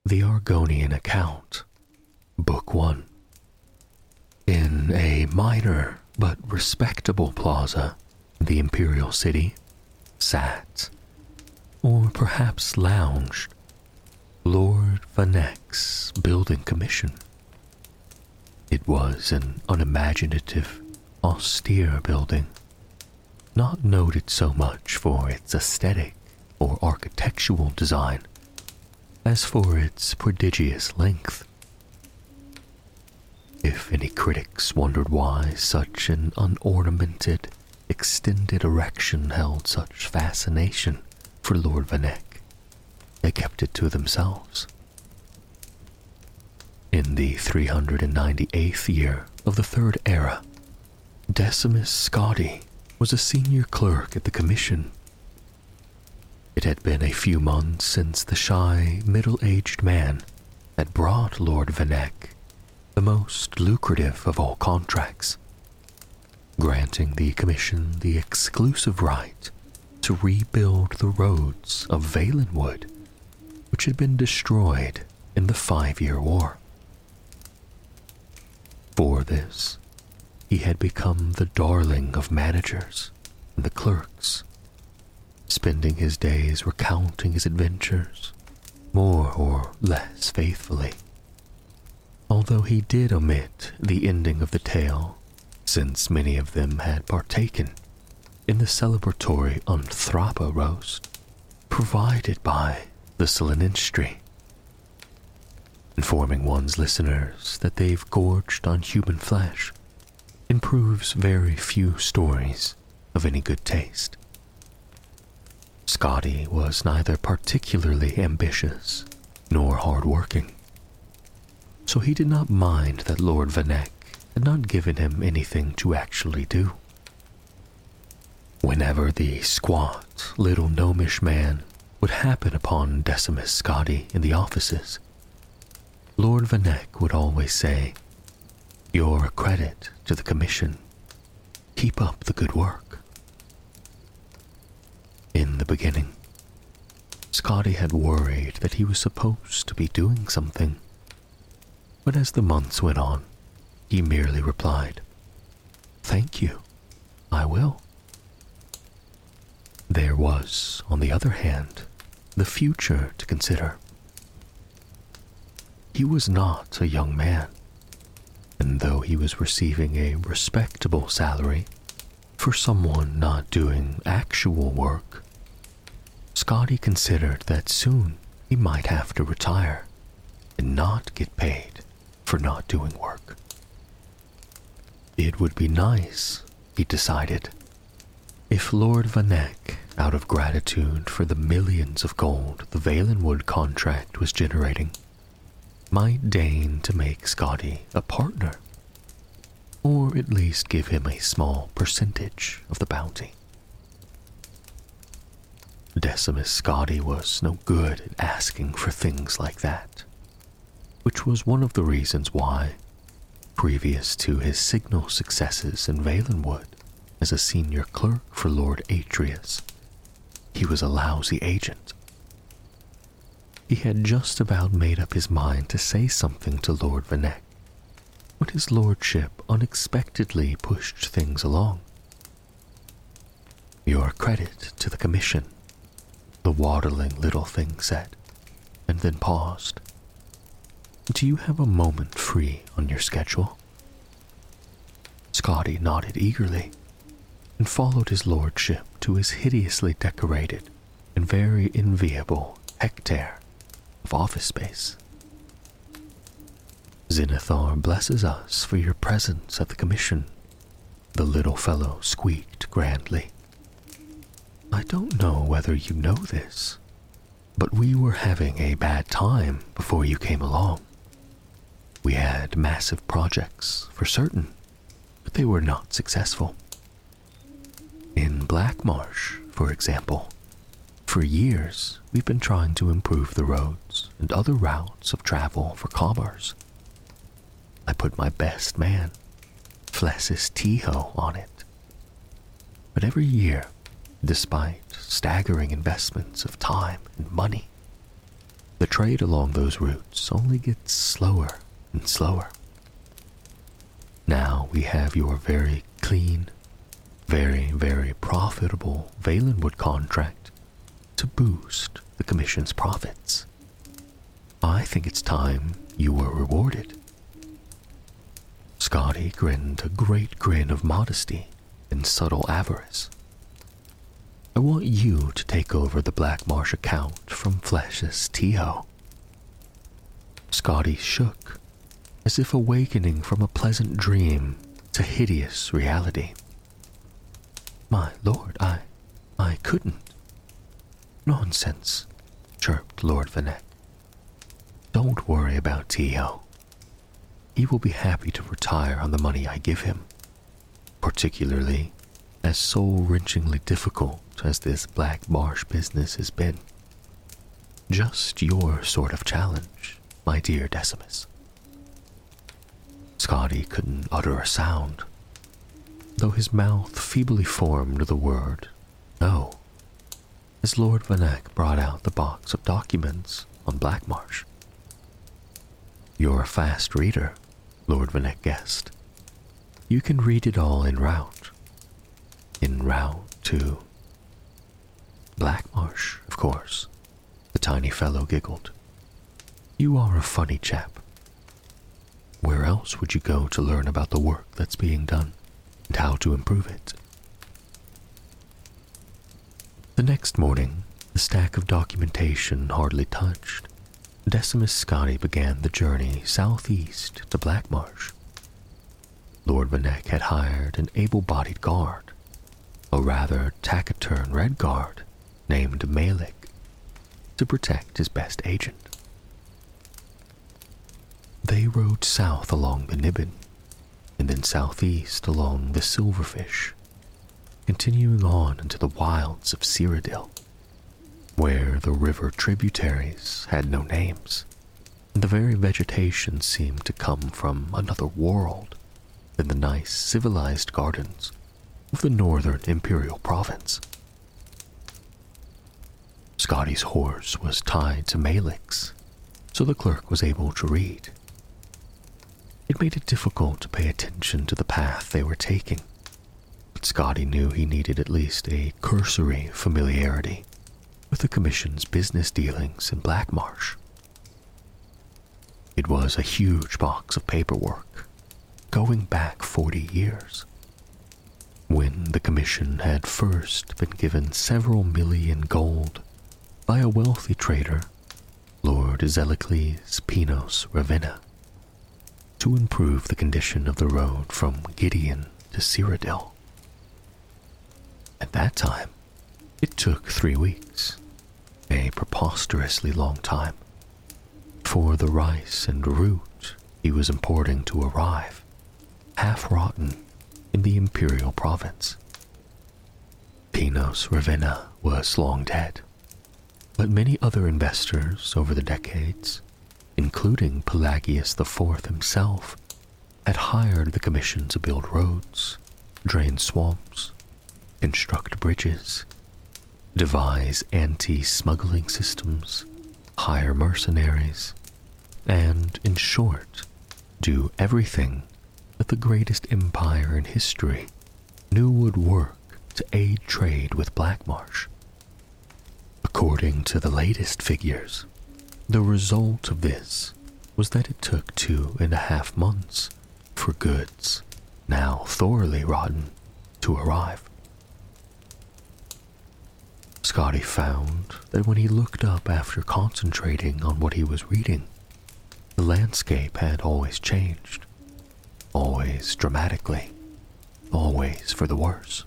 The Argonian Account, Book 1. In a minor but respectable plaza in the Imperial City sat, or perhaps lounged, Lord Vanek's building commission. It was an unimaginative, austere building, not noted so much for its aesthetic or architectural design as for its prodigious length. If any critics wondered why such an unornamented, extended erection held such fascination for Lord Vanek, they kept it to themselves. In the 398th year of the Third Era, Decimus Scotty was a senior clerk at the Commission. It had been a few months since the shy, middle-aged man had brought Lord Vanek the most lucrative of all contracts, granting the Commission the exclusive right to rebuild the roads of Valenwood, which had been destroyed in the 5-Year War. For this, he had become the darling of managers and the clerks, spending his days recounting his adventures more or less faithfully, although he did omit the ending of the tale, since many of them had partaken in the celebratory Anthrapa roast provided by the Seleninstri. Informing one's listeners that they've gorged on human flesh improves very few stories of any good taste. Scotty was neither particularly ambitious nor hard-working, so he did not mind that Lord Vanek had not given him anything to actually do. Whenever the squat, little gnomish man would happen upon Decimus Scotty in the offices, Lord Vanek would always say, "You're a credit to the Commission. Keep up the good work." In the beginning, Scotty had worried that he was supposed to be doing something, but as the months went on, he merely replied, "Thank you, I will." There was, on the other hand, the future to consider. He was not a young man, and though he was receiving a respectable salary for someone not doing actual work, Scotty considered that soon he might have to retire and not get paid for not doing work. It would be nice, he decided, if Lord Vanek, out of gratitude for the millions of gold the Valenwood contract was generating, might deign to make Scotty a partner, or at least give him a small percentage of the bounty. Decimus Scotty was no good at asking for things like that, which was one of the reasons why, previous to his signal successes in Valenwood as a senior clerk for Lord Atreus, he was a lousy agent. He had just about made up his mind to say something to Lord Vanek when his lordship unexpectedly pushed things along. "You're a credit to the Commission," the waddling little thing said, and then paused. "Do you have a moment free on your schedule?" Scotty nodded eagerly and followed his lordship to his hideously decorated and very enviable hectare of office space. "Zenithar blesses us for your presence at the Commission," the little fellow squeaked grandly. "I don't know whether you know this, but we were having a bad time before you came along. We had massive projects, for certain, but they were not successful. In Blackmarsh, for example, for years we've been trying to improve the roads and other routes of travel for commerce. I put my best man, Flessis Tiho, on it. But every year, despite staggering investments of time and money, the trade along those routes only gets slower and slower. Now we have your very clean, very profitable Valenwood contract to boost the Commission's profits. I think it's time you were rewarded." Scotty grinned a great grin of modesty and subtle avarice. "I want you to take over the Black Marsh account from Flesh's T.O." Scotty shook, as if awakening from a pleasant dream to hideous reality. "My lord, I couldn't." "Nonsense," chirped Lord Vanek. "Don't worry about T.O. He will be happy to retire on the money I give him, particularly as soul-wrenchingly difficult as this Black Marsh business has been. Just your sort of challenge, my dear Decimus." Scotty couldn't utter a sound, though his mouth feebly formed the word "no," as Lord Vanek brought out the box of documents on Black Marsh. "You're a fast reader," Lord Vanek guessed. "You can read it all en route. En route to—" "Black Marsh, of course," the tiny fellow giggled. "You are a funny chap. Where else would you go to learn about the work that's being done and how to improve it?" The next morning, the stack of documentation hardly touched, Decimus Scotty began the journey southeast to Black Marsh. Lord Vanek had hired an able-bodied guard, a rather taciturn red guard named Malik, to protect his best agent. They rode south along the Niben, and then southeast along the Silverfish, continuing on into the wilds of Cyrodiil, where the river tributaries had no names, and the very vegetation seemed to come from another world than the nice civilized gardens of the northern imperial province. Scotty's horse was tied to Malik's, so the clerk was able to read. It made it difficult to pay attention to the path they were taking, but Scotty knew he needed at least a cursory familiarity with the Commission's business dealings in Black Marsh. It was a huge box of paperwork, going back 40 years, when the Commission had first been given several million gold by a wealthy trader, Lord Zelicles Pinos Ravenna, to improve the condition of the road from Gideon to Cyrodiil. At that time, it took 3 weeks, a preposterously long time, for the rice and root he was importing to arrive, half-rotten, in the imperial province. Pinos Ravenna was long dead, but many other investors over the decades, including Pelagius IV himself, had hired the Commission to build roads, drain swamps, construct bridges, devise anti-smuggling systems, hire mercenaries, and, in short, do everything that the greatest empire in history knew would work to aid trade with Black Marsh. According to the latest figures, the result of this was that it took 2.5 months for goods, now thoroughly rotten, to arrive. Scotty found that when he looked up after concentrating on what he was reading, the landscape had always changed, always dramatically, always for the worse.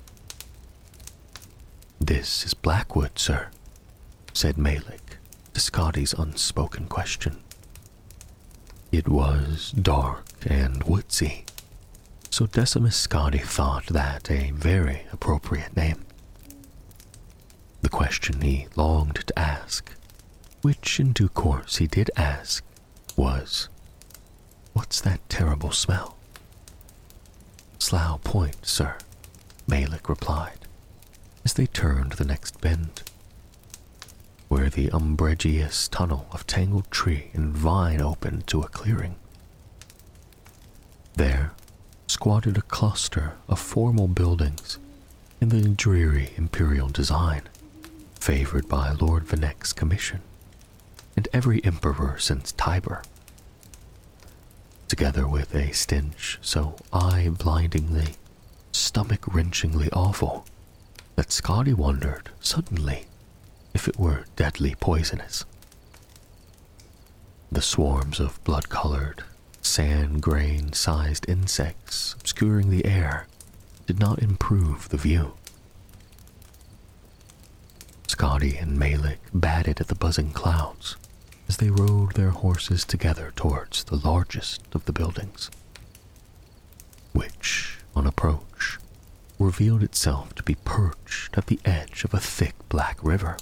"This is Blackwood, sir," said Malik to Scotty's unspoken question. It was dark and woodsy, so Decimus Scotty thought that a very appropriate name. The question he longed to ask, which in due course he did ask, was, "What's that terrible smell?" "Slough Point, sir," Malik replied, as they turned the next bend. where the umbrageous tunnel of tangled tree and vine opened to a clearing. There squatted a cluster of formal buildings in the dreary imperial design, favored by Lord Venec's commission and every emperor since Tiber, together with a stench so eye-blindingly, stomach-wrenchingly awful that Scotty wondered suddenly if it were deadly poisonous. The swarms of blood-colored, sand-grain-sized insects obscuring the air did not improve the view. Scotty and Malik batted at the buzzing clouds as they rode their horses together towards the largest of the buildings, which, on approach, revealed itself to be perched at the edge of a thick black river.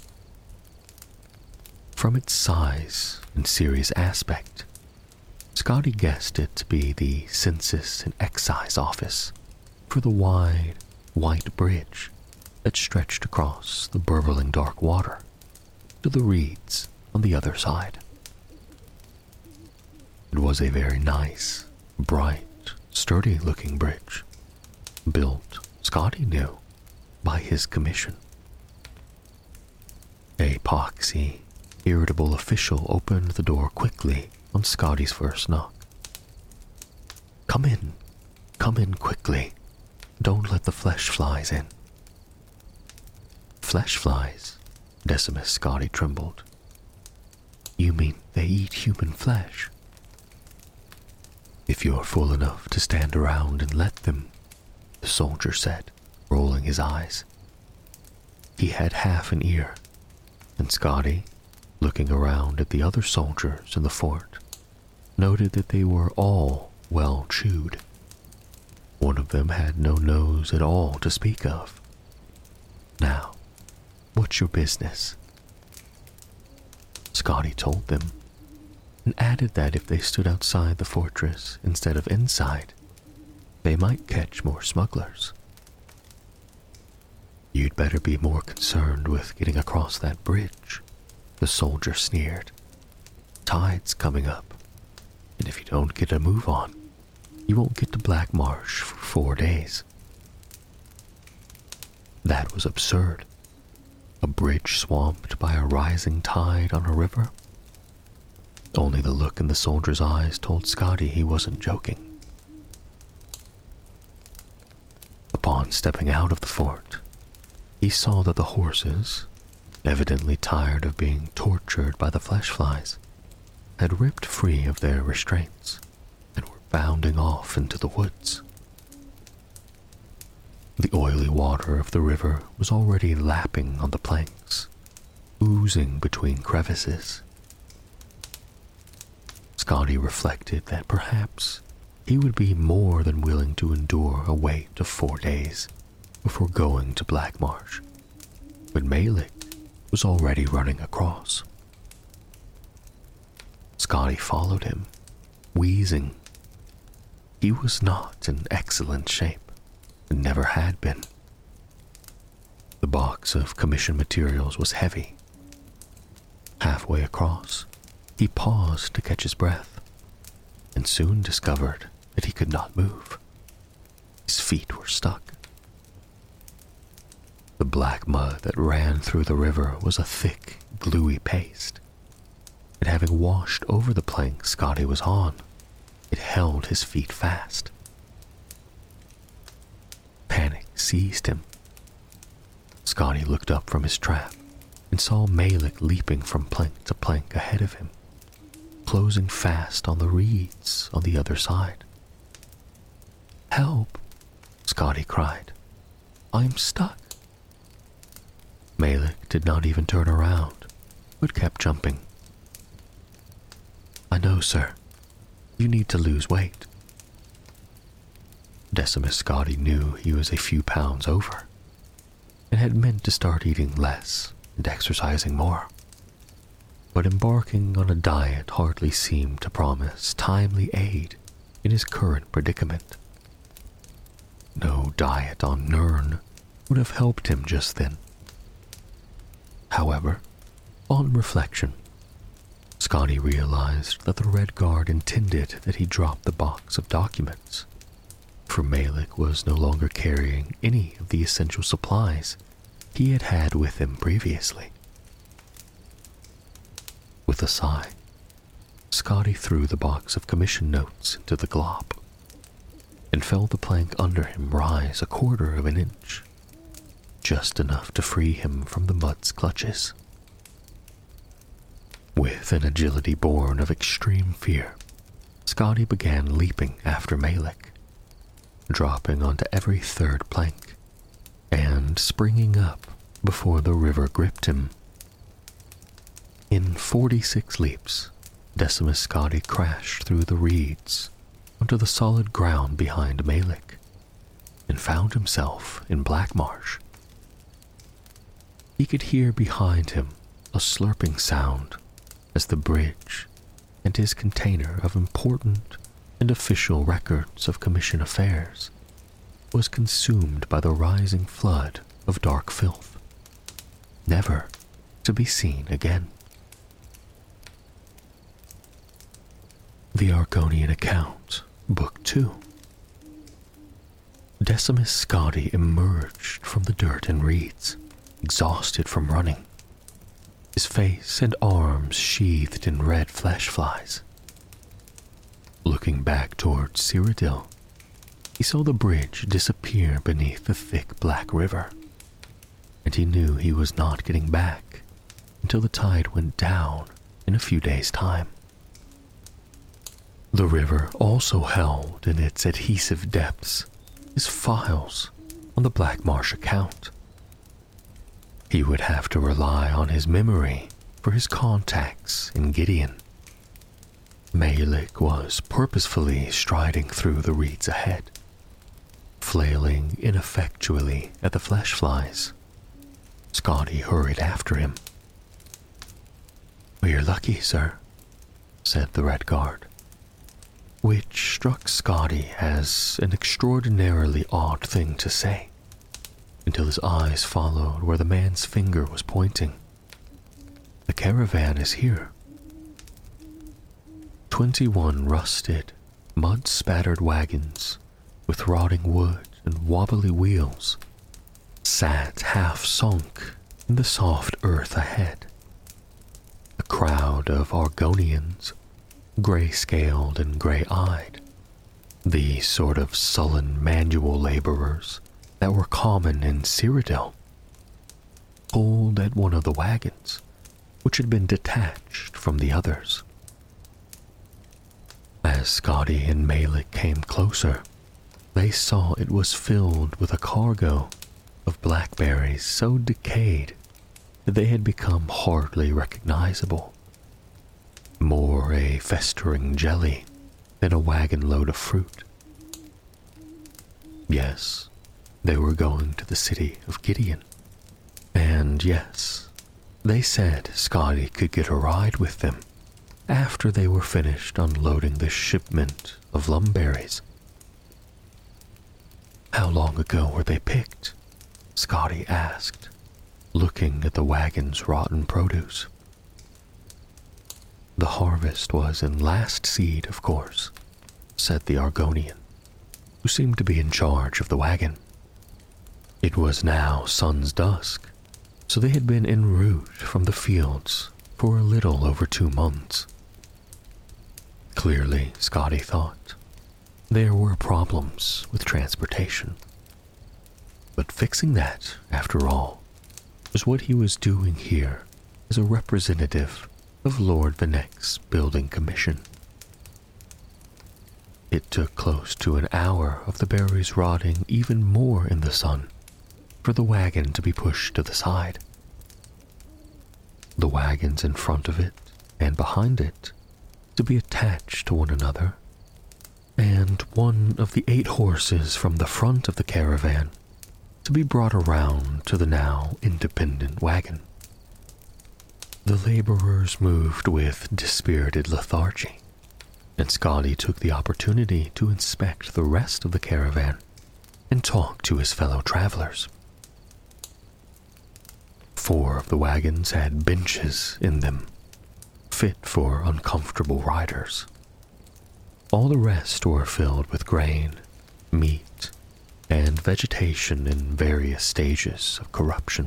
From its size and serious aspect, Scotty guessed it to be the Census and Excise Office for the wide, white bridge that stretched across the burbling dark water to the reeds on the other side. It was a very nice, bright, sturdy-looking bridge, built, Scotty knew, by his commission. A poxy, irritable official opened the door quickly on Scotty's first knock. Come in quickly. Don't let the flesh flies in." "Flesh flies?" Decimus Scotty trembled. "You mean they eat human flesh?" "If you're fool enough to stand around and let them," the soldier said, rolling his eyes. He had half an ear, and Scotty, looking around at the other soldiers in the fort, noted that they were all well chewed. One of them had no nose at all to speak of. "Now, what's your business?" Scotty told them, and added that if they stood outside the fortress instead of inside, they might catch more smugglers. "You'd better be more concerned with getting across that bridge," the soldier sneered. "Tide's coming up, and if you don't get a move on, you won't get to Black Marsh for 4 days." That was absurd. A bridge swamped by a rising tide on a river? Only the look in the soldier's eyes told Scotty he wasn't joking. Upon stepping out of the fort, he saw that the horses, evidently tired of being tortured by the flesh flies, had ripped free of their restraints and were bounding off into the woods. The oily water of the river was already lapping on the planks, oozing between crevices. Scotty reflected that perhaps he would be more than willing to endure a wait of 4 days before going to Black Marsh, but Malik was already running across. Scotty followed him, wheezing. He was not in excellent shape, and never had been. The box of commission materials was heavy. Halfway across, he paused to catch his breath, and soon discovered that he could not move. His feet were stuck. The black mud that ran through the river was a thick, gluey paste, and having washed over the plank Scotty was on, it held his feet fast. Panic seized him. Scotty looked up from his trap and saw Malik leaping from plank to plank ahead of him, closing fast on the reeds on the other side. "Help!" Scotty cried. "I'm stuck." Malik did not even turn around, but kept jumping. "I know, sir. You need to lose weight." Decimus Scotty knew he was a few pounds over, and had meant to start eating less and exercising more. But embarking on a diet hardly seemed to promise timely aid in his current predicament. No diet on Nirn would have helped him just then. However, On reflection, Scotty realized that the Red Guard intended that he drop the box of documents, for Malik was no longer carrying any of the essential supplies he had had with him previously. With a sigh, Scotty threw the box of commission notes into the glop and felt the plank under him rise 1/4 of an inch, just enough to free him from the mud's clutches. With an agility born of extreme fear, Scotty began leaping after Malik, dropping onto every 3rd plank and springing up before the river gripped him. In 46 leaps, Decimus Scotty crashed through the reeds onto the solid ground behind Malik and found himself in Black Marsh. He could hear behind him a slurping sound as the bridge and his container of important and official records of commission affairs was consumed by the rising flood of dark filth, never to be seen again. The Argonian Account, Book 2. Decimus Scotty emerged from the dirt and reeds, exhausted from running, his face and arms sheathed in red flesh flies. Looking back towards Cyrodiil, he saw the bridge disappear beneath the thick black river, and he knew he was not getting back until the tide went down in a few days' time. The river also held in its adhesive depths his files on the Black Marsh account. He would have to rely on his memory for his contacts in Gideon. Malik was purposefully striding through the reeds ahead, flailing ineffectually at the flesh flies. Scotty hurried after him. "We're lucky, sir," said the Red Guard, which struck Scotty as an extraordinarily odd thing to say, until his eyes followed where the man's finger was pointing. "The caravan is here." 21 rusted, mud-spattered wagons with rotting wood and wobbly wheels sat half-sunk in the soft earth ahead. A crowd of Argonians, gray-scaled and gray-eyed, the sort of sullen manual laborers that were common in Cyrodiil, pulled at one of the wagons, which had been detached from the others. As Scotty and Malik came closer, they saw it was filled with a cargo of blackberries so decayed that they had become hardly recognizable. More a festering jelly than a wagon load of fruit. Yes, they were going to the city of Gideon. And yes, they said Scotty could get a ride with them after they were finished unloading this shipment of lumberries. "How long ago were they picked?" Scotty asked, looking at the wagon's rotten produce. "The harvest was in last seed, of course," said the Argonian, who seemed to be in charge of the wagon. It was now sun's dusk, so they had been en route from the fields for a little over 2 months. Clearly, Scotty thought, there were problems with transportation. But fixing that, after all, was what he was doing here as a representative of Lord Venek's building commission. It took close to an hour of the berries rotting even more in the sun for the wagon to be pushed to the side. The wagons in front of it and behind it to be attached to one another, and one of the 8 horses from the front of the caravan to be brought around to the now independent wagon. The laborers moved with dispirited lethargy, and Scotty took the opportunity to inspect the rest of the caravan and talk to his fellow travelers. 4 of the wagons had benches in them, fit for uncomfortable riders. All the rest were filled with grain, meat, and vegetation in various stages of corruption.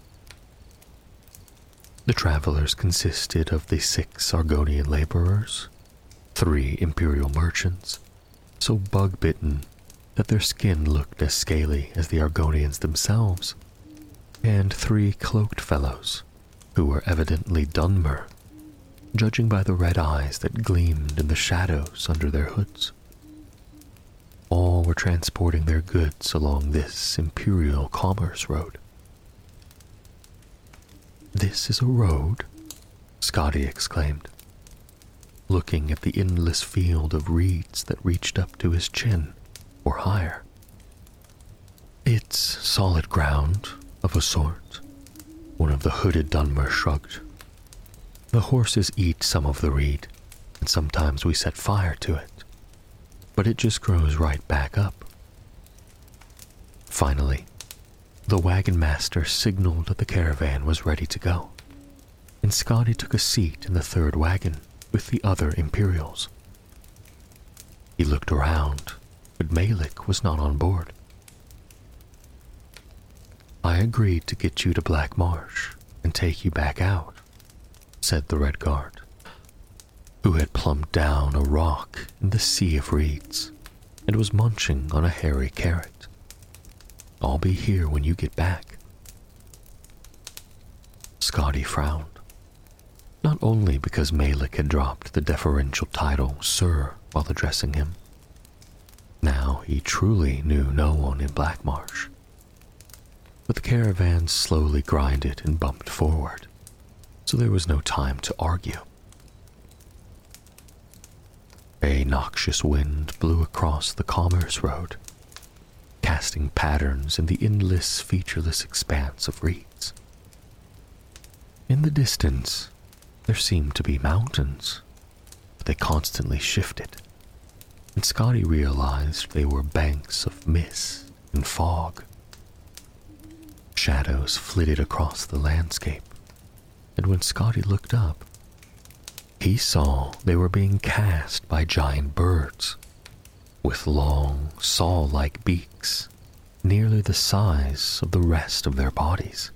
The travelers consisted of the 6 Argonian laborers, 3 imperial merchants, so bug-bitten that their skin looked as scaly as the Argonians themselves, and 3 cloaked fellows, who were evidently Dunmer, judging by the red eyes that gleamed in the shadows under their hoods. All were transporting their goods along this imperial commerce road. "This is a road?" Scotty exclaimed, looking at the endless field of reeds that reached up to his chin, or higher. "It's solid ground, of a sort," one of the hooded Dunmer shrugged. "The horses eat some of the reed, and sometimes we set fire to it, but it just grows right back up." Finally, the wagon master signaled that the caravan was ready to go, and Scotty took a seat in the 3rd wagon with the other Imperials. He looked around, but Malik was not on board. "I agreed to get you to Black Marsh and take you back out," said the Red Guard, who had plumped down a rock in the sea of reeds and was munching on a hairy carrot. "I'll be here when you get back." Scotty frowned, not only because Malik had dropped the deferential title Sir while addressing him. Now he truly knew no one in Black Marsh. But the caravan slowly grinded and bumped forward, so there was no time to argue. A noxious wind blew across the commerce road, casting patterns in the endless, featureless expanse of reeds. In the distance, there seemed to be mountains, but they constantly shifted, and Scotty realized they were banks of mist and fog. Shadows flitted across the landscape, and when Scotty looked up, he saw they were being cast by giant birds, with long, saw-like beaks, nearly the size of the rest of their bodies.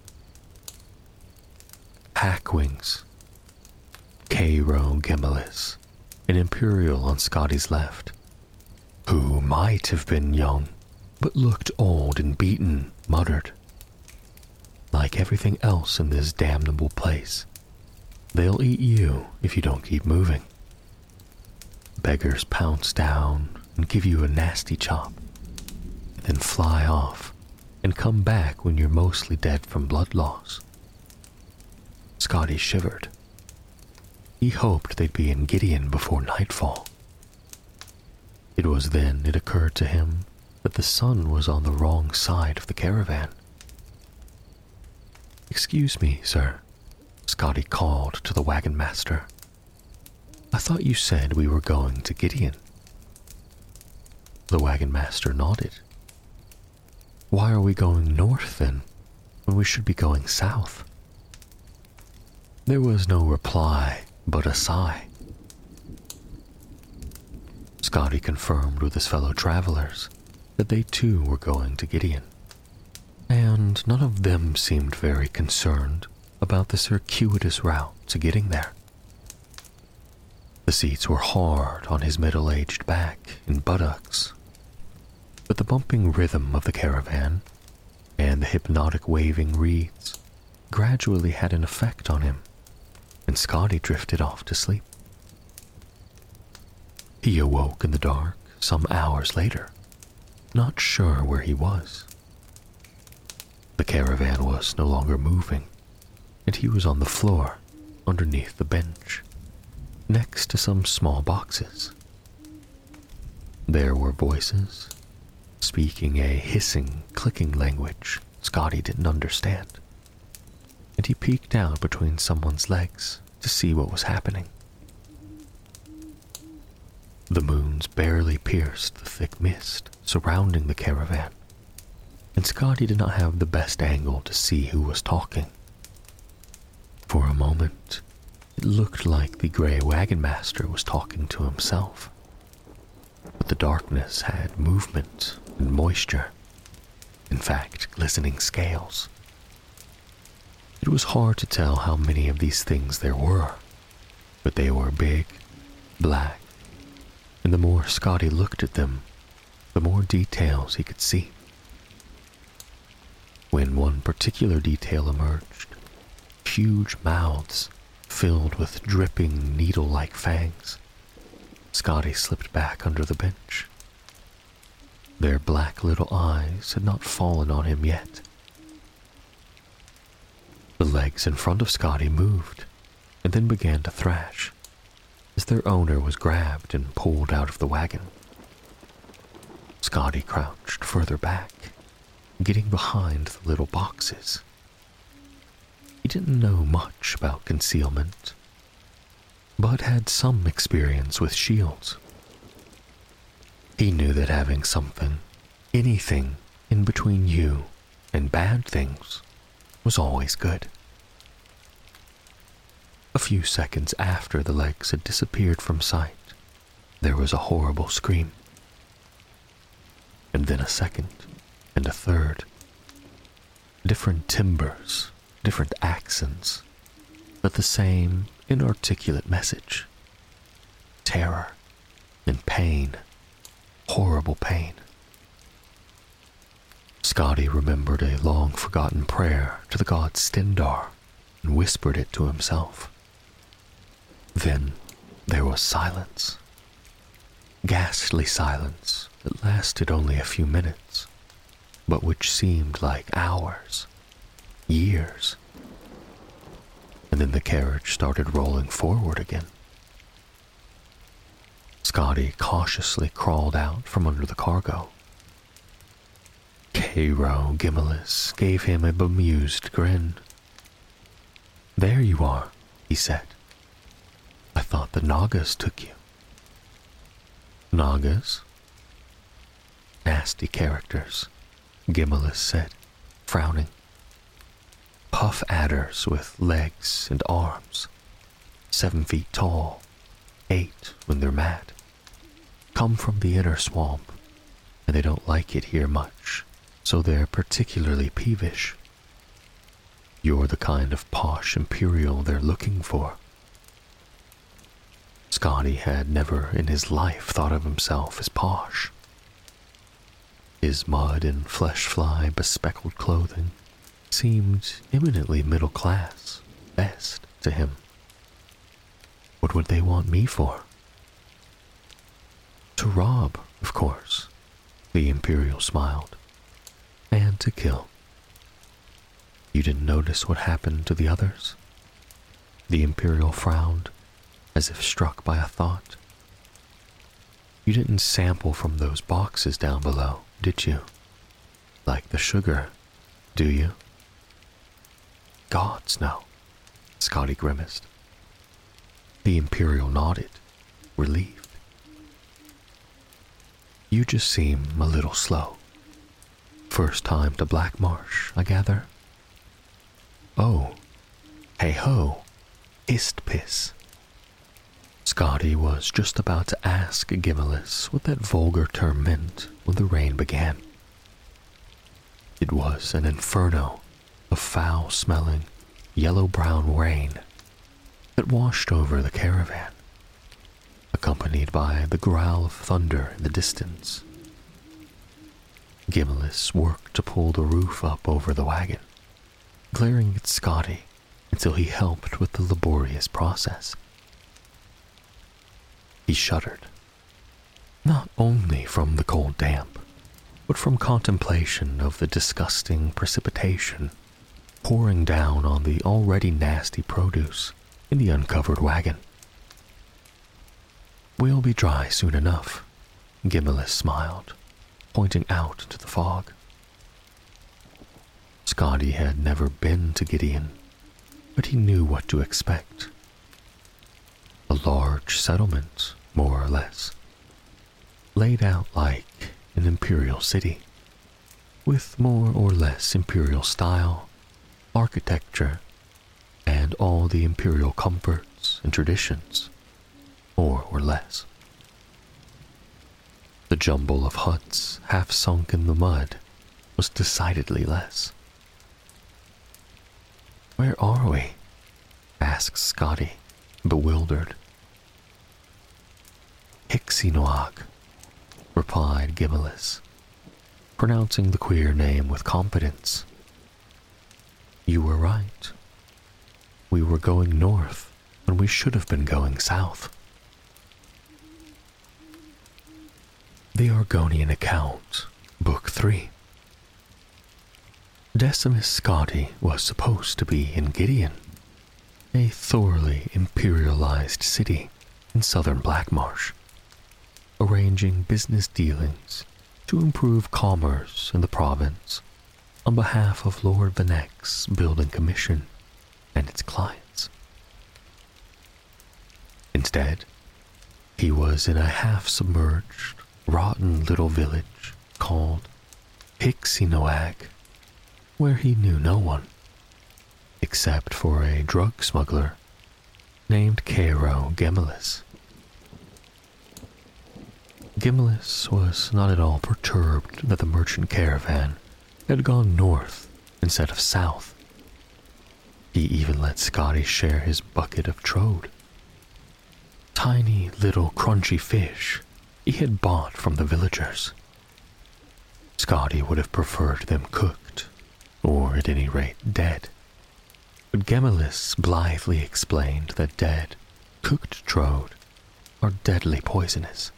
Hackwings, Cairo Gemelis, an Imperial on Scotty's left, who might have been young, but looked old and beaten, muttered, "Like everything else in this damnable place, they'll eat you if you don't keep moving." Beggars pounce down and give you a nasty chop, and then fly off and come back when you're mostly dead from blood loss. Scotty shivered. He hoped they'd be in Gideon before nightfall. It was then it occurred to him that the sun was on the wrong side of the caravan. "Excuse me, sir," Scotty called to the wagon master. "I thought you said we were going to Gideon." The wagon master nodded. "Why are we going north, then, when we should be going south?" There was no reply but a sigh. Scotty confirmed with his fellow travelers that they too were going to Gideon, and none of them seemed very concerned about the circuitous route to getting there. The seats were hard on his middle-aged back and buttocks, but the bumping rhythm of the caravan and the hypnotic waving reeds gradually had an effect on him, and Scotty drifted off to sleep. He awoke in the dark some hours later, not sure where he was. The caravan was no longer moving, and he was on the floor underneath the bench, next to some small boxes. There were voices, speaking a hissing, clicking language Scotty didn't understand, and he peeked out between someone's legs to see what was happening. The moons barely pierced the thick mist surrounding the caravan, and Scotty did not have the best angle to see who was talking. For a moment, it looked like the gray wagon master was talking to himself, but the darkness had movement and moisture, in fact, glistening scales. It was hard to tell how many of these things there were, but they were big, black, and the more Scotty looked at them, the more details he could see. When one particular detail emerged, huge mouths filled with dripping needle-like fangs, Scotty slipped back under the bench. Their black little eyes had not fallen on him yet. The legs in front of Scotty moved and then began to thrash as their owner was grabbed and pulled out of the wagon. Scotty crouched further back, getting behind the little boxes. He didn't know much about concealment, but had some experience with shields. He knew that having something, anything, in between you and bad things was always good. A few seconds after the legs had disappeared from sight, there was a horrible scream. And then a second, and a third. Different timbres, different accents, but the same inarticulate message. Terror and pain, horrible pain. Scotty remembered a long-forgotten prayer to the god Stendarr and whispered it to himself. Then there was silence. Ghastly silence that lasted only a few minutes, but which seemed like hours, years. And then the carriage started rolling forward again. Scotty cautiously crawled out from under the cargo. Cairo Gimmalis gave him a bemused grin. "There you are," he said. "I thought the Nagas took you." "Nagas?" "Nasty characters," Gimmalis said, frowning. "Puff adders with legs and arms, 7 feet tall, 8 when they're mad. Come from the inner swamp, and they don't like it here much, so they're particularly peevish. You're the kind of posh imperial they're looking for." Scotty had never in his life thought of himself as posh. His mud and flesh-fly bespeckled clothing seemed eminently middle class, best to him. What would they want me for? To rob, of course, the Imperial smiled, and to kill. You didn't notice what happened to the others? The Imperial frowned, as if struck by a thought. You didn't sample from those boxes down below, did you? Like the sugar, do you? Gods, no, Scotty grimaced. The Imperial nodded, relieved. You just seem a little slow. First time to Black Marsh, I gather? Oh, hey-ho, Istpiss. Scotty was just about to ask Gimmalis what that vulgar term meant when the rain began. It was an inferno of foul-smelling, yellow-brown rain that washed over the caravan, accompanied by the growl of thunder in the distance. Gimmalis worked to pull the roof up over the wagon, glaring at Scotty until he helped with the laborious process. He shuddered, not only from the cold damp, but from contemplation of the disgusting precipitation pouring down on the already nasty produce in the uncovered wagon. "We'll be dry soon enough," Gimmalis smiled, pointing out to the fog. Scotty had never been to Gideon, but he knew what to expect. A large settlement, more or less, laid out like an imperial city, with more or less imperial style, architecture, and all the imperial comforts and traditions, more or less. The jumble of huts half sunk in the mud was decidedly less. "Where are we?" asked Scotty, bewildered. "Hixinoag," replied Gimmelis, pronouncing the queer name with confidence. "You were right. We were going north when we should have been going south." The Argonian Account, Book 3. Decimus Scotty was supposed to be in Gideon, a thoroughly imperialized city in southern Blackmarsh, arranging business dealings to improve commerce in the province on behalf of Lord Venek's building commission and its clients. Instead, he was in a half-submerged, rotten little village called Hixinoag, where he knew no one, except for a drug smuggler named Cairo Gemmelis. Gemmelis was not at all perturbed that the merchant caravan had gone north instead of south. He even let Scotty share his bucket of trode, tiny little crunchy fish he had bought from the villagers. Scotty would have preferred them cooked, or at any rate dead, but Gemmelis blithely explained that dead, cooked trode are deadly poisonous.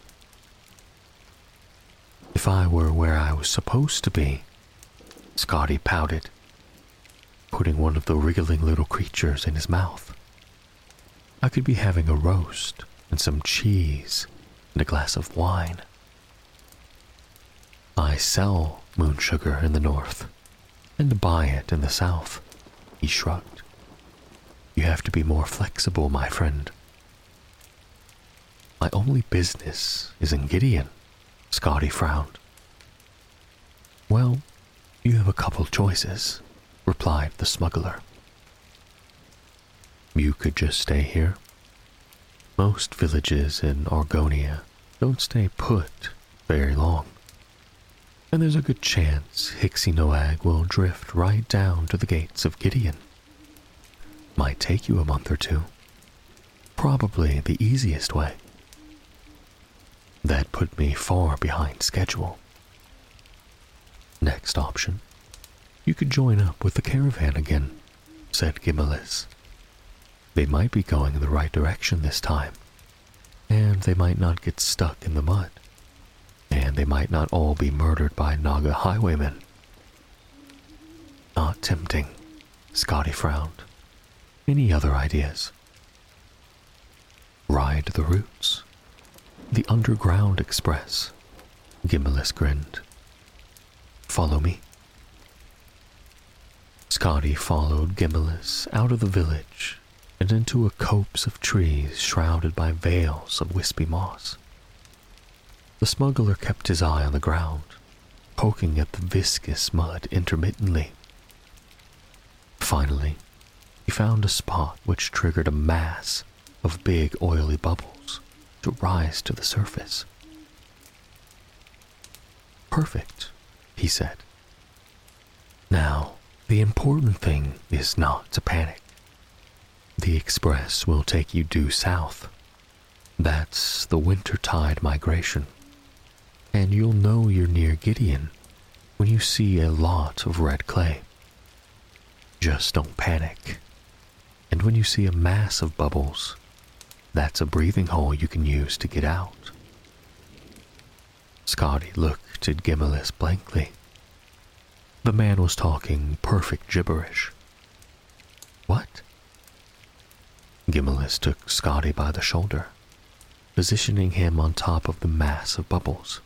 "If I were where I was supposed to be," Scotty pouted, putting one of the wriggling little creatures in his mouth, "I could be having a roast and some cheese and a glass of wine." "I sell moon sugar in the north and buy it in the south," he shrugged. "You have to be more flexible, my friend." "My only business is in Gideon," Scotty frowned. "Well, you have a couple choices," replied the smuggler. "You could just stay here. Most villages in Argonia don't stay put very long, and there's a good chance Hixinoag will drift right down to the gates of Gideon. Might take you a month or two. Probably the easiest way. That put me far behind schedule. Next option, you could join up with the caravan again," said Gimmelis. "They might be going in the right direction this time, and they might not get stuck in the mud, and they might not all be murdered by Naga highwaymen." "Not tempting," Scotty frowned. "Any other ideas?" "Ride the routes. The Underground Express," Gimmelis grinned. "Follow me." Scotty followed Gimmelis out of the village and into a copse of trees shrouded by veils of wispy moss. The smuggler kept his eye on the ground, poking at the viscous mud intermittently. Finally, he found a spot which triggered a mass of big oily bubbles to rise to the surface. "Perfect," he said. "Now, the important thing is not to panic. The express will take you due south. That's the wintertide migration. And you'll know you're near Gideon when you see a lot of red clay. Just don't panic. And when you see a mass of bubbles, that's a breathing hole you can use to get out." Scotty looked at Gimmelis blankly. The man was talking perfect gibberish. "What?" Gimmelis took Scotty by the shoulder, positioning him on top of the mass of bubbles.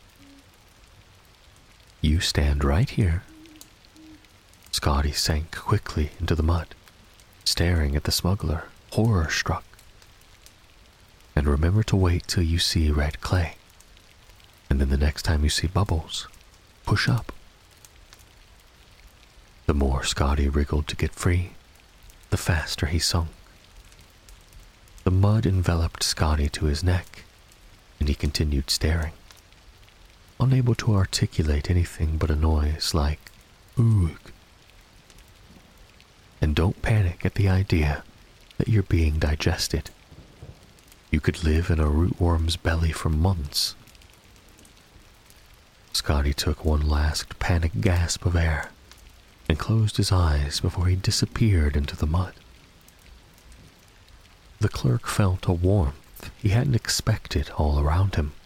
"You stand right here." Scotty sank quickly into the mud, staring at the smuggler, horror-struck. "And remember to wait till you see red clay. And then the next time you see bubbles, push up." The more Scotty wriggled to get free, the faster he sunk. The mud enveloped Scotty to his neck, and he continued staring, unable to articulate anything but a noise like, "Oog." And don't panic at the idea that you're being digested. You could live in a rootworm's belly for months. Scotty took one last panic gasp of air and closed his eyes before he disappeared into the mud. The clerk felt a warmth he hadn't expected all around him.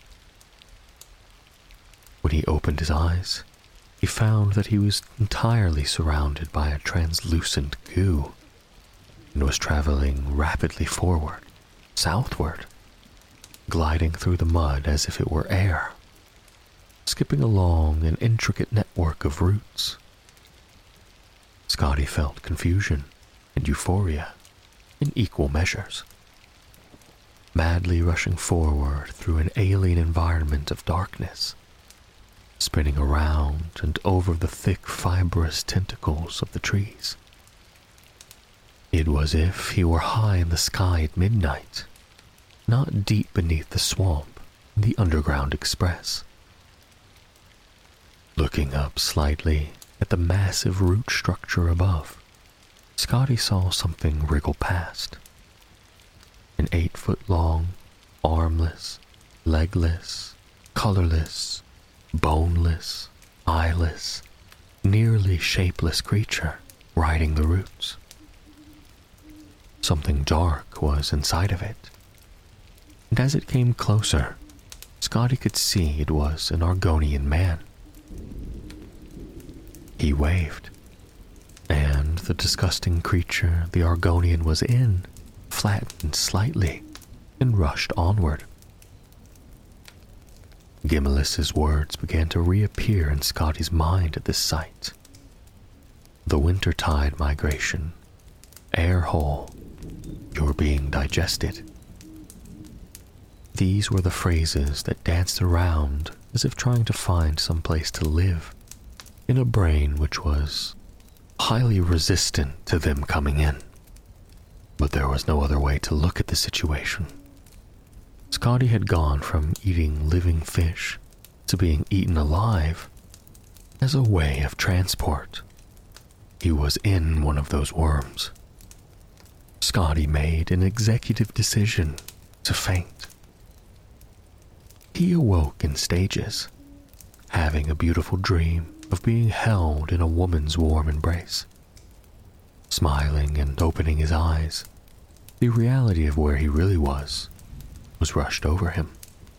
When he opened his eyes, he found that he was entirely surrounded by a translucent goo and was traveling rapidly forward, southward, gliding through the mud as if it were air, skipping along an intricate network of roots. Scotty felt confusion and euphoria in equal measures, madly rushing forward through an alien environment of darkness, spinning around and over the thick fibrous tentacles of the trees. It was as if he were high in the sky at midnight, not deep beneath the swamp in the Underground Express. Looking up slightly at the massive root structure above, Scotty saw something wriggle past. An 8-foot-long, armless, legless, colorless, boneless, eyeless, nearly shapeless creature riding the roots. Something dark was inside of it, and as it came closer, Scotty could see it was an Argonian man. He waved, and the disgusting creature the Argonian was in flattened slightly and rushed onward. Gimmelis's words began to reappear in Scotty's mind at this sight. The wintertide migration, air hole, you're being digested. These were the phrases that danced around as if trying to find some place to live in a brain which was highly resistant to them coming in. But there was no other way to look at the situation. Scotty had gone from eating living fish to being eaten alive as a way of transport. He was in one of those worms. Scotty made an executive decision to faint. He awoke in stages, having a beautiful dream of being held in a woman's warm embrace. Smiling and opening his eyes, the reality of where he really was rushed over him.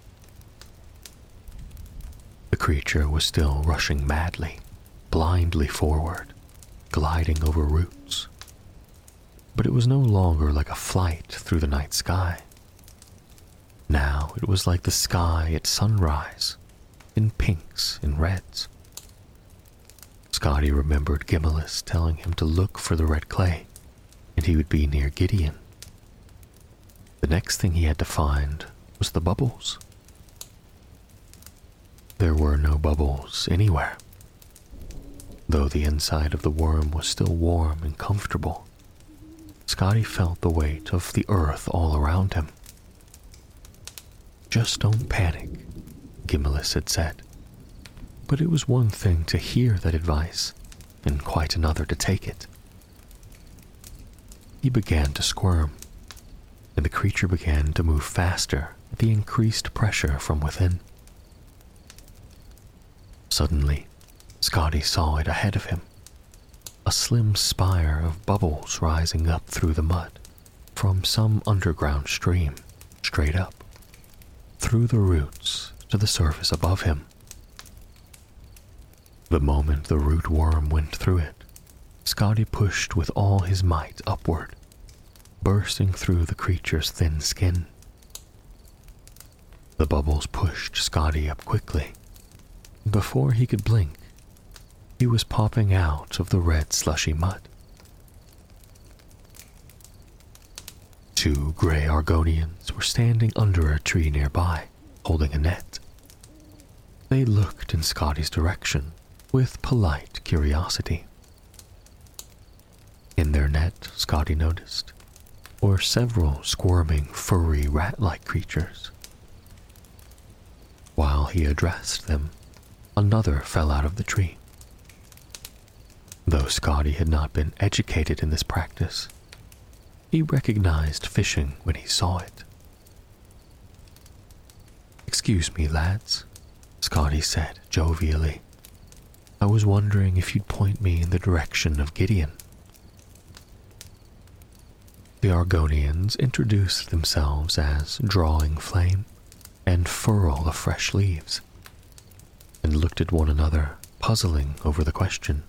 The creature was still rushing madly, blindly forward, gliding over roots. But it was no longer like a flight through the night sky. Now it was like the sky at sunrise, in pinks and reds. Scotty remembered Gimmelis telling him to look for the red clay, and he would be near Gideon. The next thing he had to find was the bubbles. There were no bubbles anywhere, though the inside of the worm was still warm and comfortable. Scotty felt the weight of the earth all around him. "Just don't panic," Gimmelis had said. But it was one thing to hear that advice, and quite another to take it. He began to squirm, and the creature began to move faster at the increased pressure from within. Suddenly, Scotty saw it ahead of him, a slim spire of bubbles rising up through the mud from some underground stream, straight up, through the roots to the surface above him. The moment the root worm went through it, Scotty pushed with all his might upward, bursting through the creature's thin skin. The bubbles pushed Scotty up quickly. Before he could blink, he was popping out of the red slushy mud. Two gray Argonians were standing under a tree nearby, holding a net. They looked in Scotty's direction with polite curiosity. In their net, Scotty noticed, were several squirming, furry, rat-like creatures. While he addressed them, another fell out of the tree. Though Scotty had not been educated in this practice, he recognized fishing when he saw it. "Excuse me, lads," Scotty said jovially. "I was wondering if you'd point me in the direction of Gideon." The Argonians introduced themselves as Drawing Flame and Furl of Fresh Leaves, and looked at one another, puzzling over the question.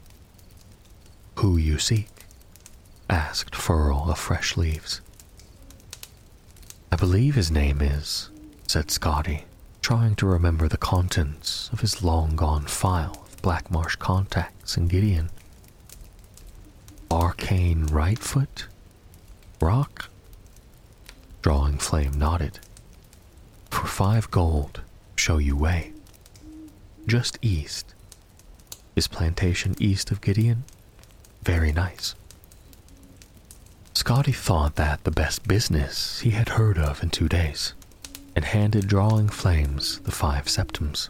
"Who you seek?" asked Furl of Fresh Leaves. "I believe his name is," said Scotty, trying to remember the contents of his long-gone file of Blackmarsh contacts in Gideon. "Arcane Rightfoot? Rock?" Drawing Flame nodded. "For 5 gold, show you way. Just east. Is plantation east of Gideon? Very nice." Scotty thought that the best business he had heard of in 2 days, and handed Drawing Flames the 5 septims.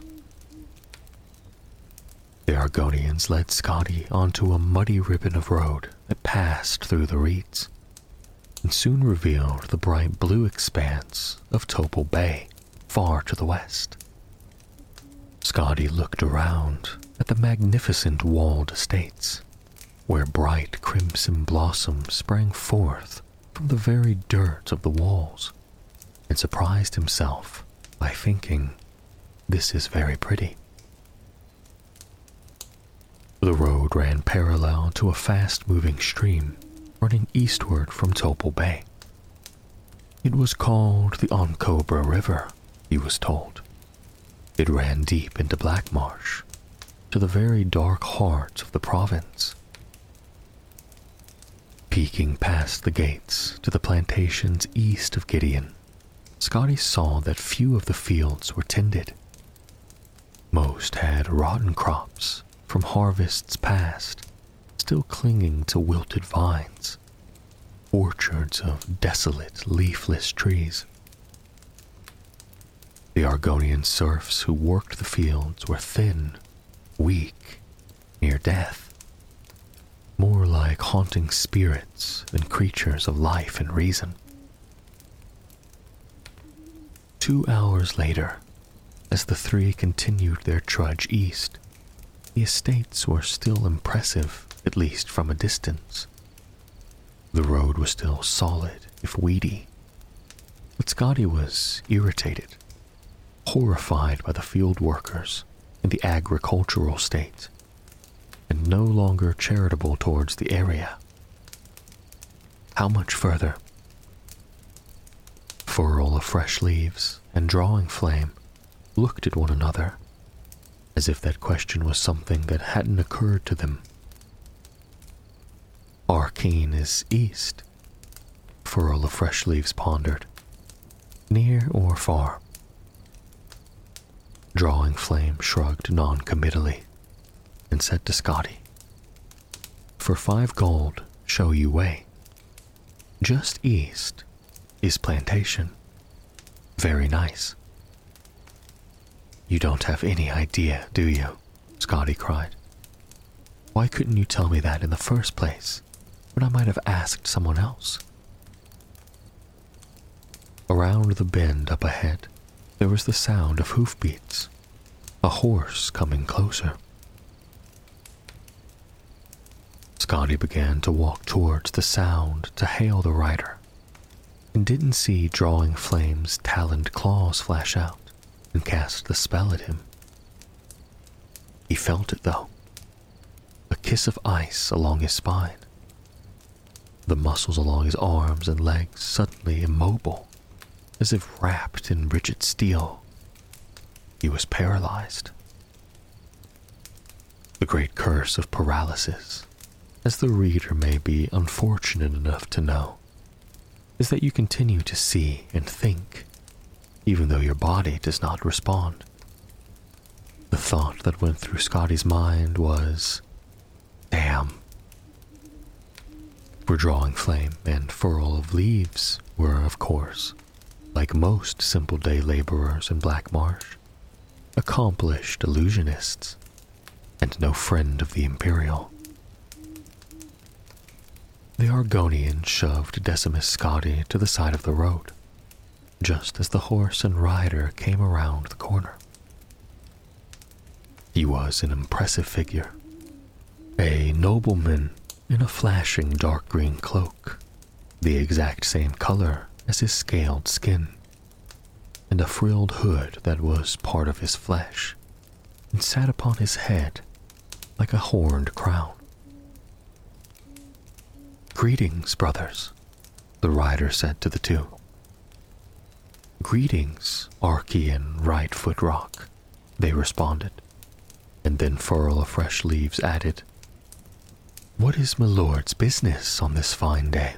The Argonians led Scotty onto a muddy ribbon of road that passed through the reeds, and soon revealed the bright blue expanse of Topal Bay, far to the west. Scotty looked around at the magnificent walled estates, where bright crimson blossoms sprang forth from the very dirt of the walls, and surprised himself by thinking, "This is very pretty." The road ran parallel to a fast-moving stream running eastward from Topal Bay. It was called the Oncobra River, he was told. It ran deep into Blackmarsh, to the very dark heart of the province. Peeking past the gates to the plantations east of Gideon, Scotty saw that few of the fields were tended. Most had rotten crops from harvests past, still clinging to wilted vines, orchards of desolate, leafless trees. The Argonian serfs who worked the fields were thin, weak, near death, more like haunting spirits than creatures of life and reason. 2 hours later, as the 3 continued their trudge east, the estates were still impressive, at least from a distance. The road was still solid, if weedy, but Scotty was irritated, horrified by the field workers and the agricultural state, and no longer charitable towards the area. How much further? Furl of Fresh Leaves and Drawing Flame looked at one another, as if that question was something that hadn't occurred to them. "Arcane is east," Furl of Fresh Leaves pondered. "Near or far?" Drawing Flame shrugged non-committally and said to Scotty, "For 5 gold, show you way. Just east is plantation. Very nice." "You don't have any idea, do you?" Scotty cried. "Why couldn't you tell me that in the first place, when I might have asked someone else?" Around the bend up ahead, there was the sound of hoofbeats, a horse coming closer. Scotty began to walk towards the sound to hail the rider, and didn't see Drawing Flame's taloned claws flash out and cast the spell at him. He felt it, though, a kiss of ice along his spine, the muscles along his arms and legs suddenly immobile, as if wrapped in rigid steel. He was paralyzed. The great curse of paralysis, as the reader may be unfortunate enough to know, is that you continue to see and think, even though your body does not respond. The thought that went through Scotty's mind was, "Damn, For Drawing Flame and Furl of Leaves were, of course, like most simple day laborers in Black Marsh, accomplished illusionists, and no friend of the Imperial. The Argonian shoved Decimus Scotty to the side of the road, just as the horse and rider came around the corner. He was an impressive figure, a nobleman in a flashing dark green cloak, the exact same color as his scaled skin, and a frilled hood that was part of his flesh and sat upon his head like a horned crown. "Greetings, brothers," the rider said to the two. "Greetings, Archean Right Foot Rock," they responded, and then Furl of Fresh Leaves added, "What is my lord's business on this fine day?"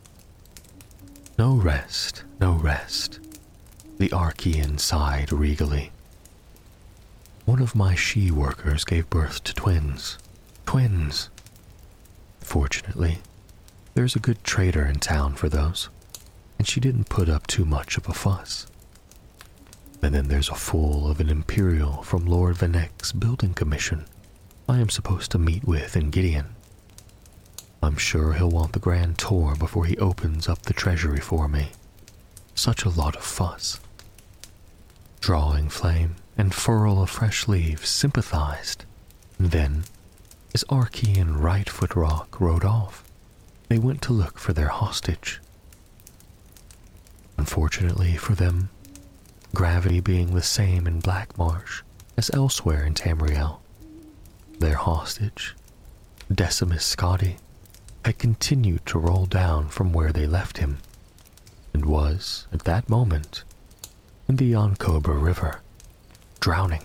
No rest, no rest," the Archean sighed regally. "One of my she-workers gave birth to twins. Twins! Fortunately, there's a good trader in town for those, and she didn't put up too much of a fuss. And then there's a fool of an Imperial from Lord Venek's building commission I am supposed to meet with in Gideon. I'm sure he'll want the grand tour before he opens up the treasury for me. Such a lot of fuss." Drawing Flame and Furl of Fresh Leaves sympathized, and then, as Archean Right Foot Rock rode off, they went to look for their hostage. Unfortunately for them, gravity being the same in Black Marsh as elsewhere in Tamriel, their hostage, Decimus Scotty, had continued to roll down from where they left him, and was, at that moment, in the Yoncobra River, drowning.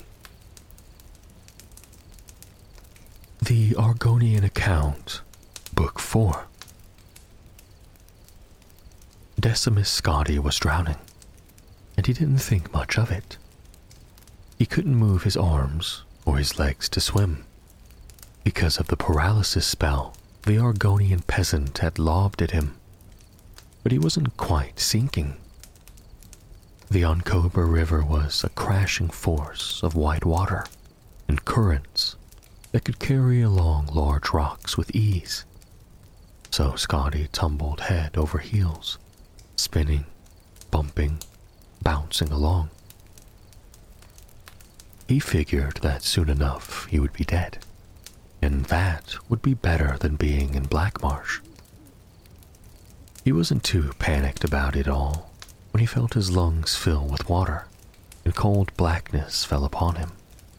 The Argonian Account, Book 4. Decimus Scotty was drowning, and he didn't think much of it. He couldn't move his arms or his legs to swim. Because of the paralysis spell the Argonian peasant had lobbed at him, but he wasn't quite sinking. The Yoncobra River was a crashing force of white water and currents that could carry along large rocks with ease. So Scotty tumbled head over heels, spinning, bumping, bouncing along. He figured that soon enough he would be dead, and that would be better than being in Black Marsh. He wasn't too panicked about it all when he felt his lungs fill with water and cold blackness fell upon him.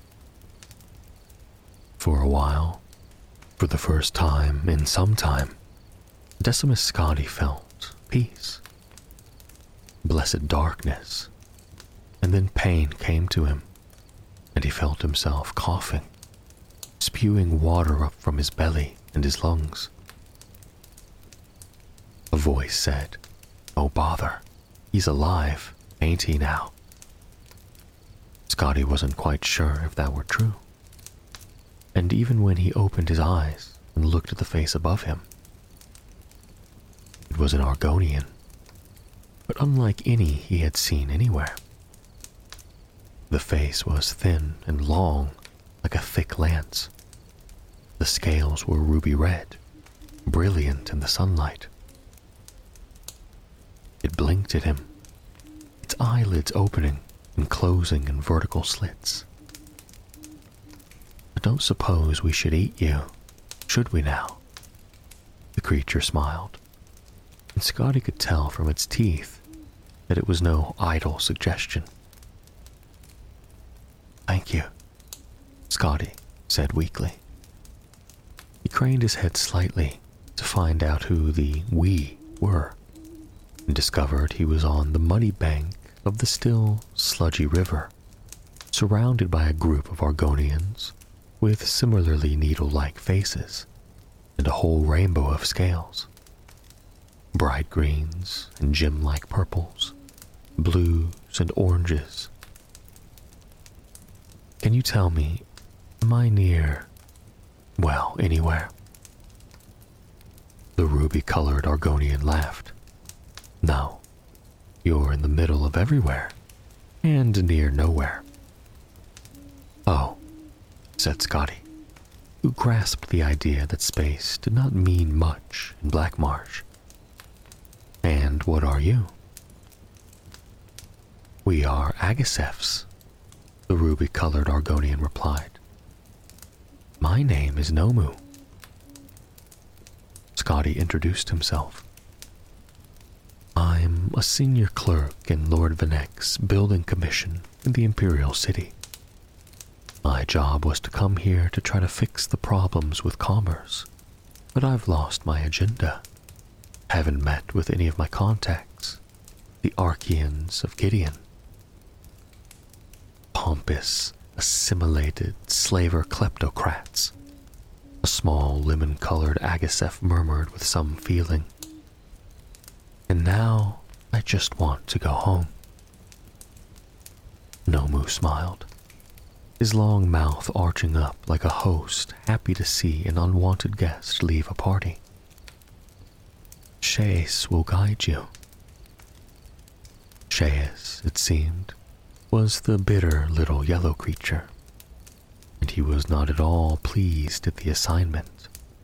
For a while, for the first time in some time, Decimus Scotty felt peace, blessed darkness, and then pain came to him, and he felt himself coughing, spewing water up from his belly and his lungs. A voice said, "Oh bother, he's alive, ain't he now?" Scotty wasn't quite sure if that were true, and even when he opened his eyes and looked at the face above him, it was an Argonian, but unlike any he had seen anywhere. The face was thin and long, like a thick lance. The scales were ruby red, brilliant in the sunlight. It blinked at him, its eyelids opening and closing in vertical slits. "I don't suppose we should eat you, should we now?" The creature smiled, and Scotty could tell from its teeth that it was no idle suggestion. "Thank you," Scotty said weakly. He craned his head slightly to find out who the "we" were, and discovered he was on the muddy bank of the still, sludgy river, surrounded by a group of Argonians with similarly needle-like faces and a whole rainbow of scales. Bright greens and gem-like purples, blues and oranges. "Can you tell me, am I near, well, anywhere?" The ruby-colored Argonian laughed. No, you're in the middle of everywhere, and near nowhere. Oh, said Scotty, who grasped the idea that space did not mean much in Black Marsh. And what are you? We are Agassefs, the ruby-colored Argonian replied. My name is Nomu. Scotty introduced himself. I'm a senior clerk in Lord Venek's building commission in the Imperial City. My job was to come here to try to fix the problems with commerce, but I've lost my agenda. Haven't met with any of my contacts, the Archeans of Gideon. Pompous, assimilated slaver kleptocrats, a small lemon-colored Agassef murmured with some feeling. And now I just want to go home. Nomu smiled, his long mouth arching up like a host happy to see an unwanted guest leave a party. Shaes will guide you. Shaes, it seemed, was the bitter little yellow creature, and he was not at all pleased at the assignment.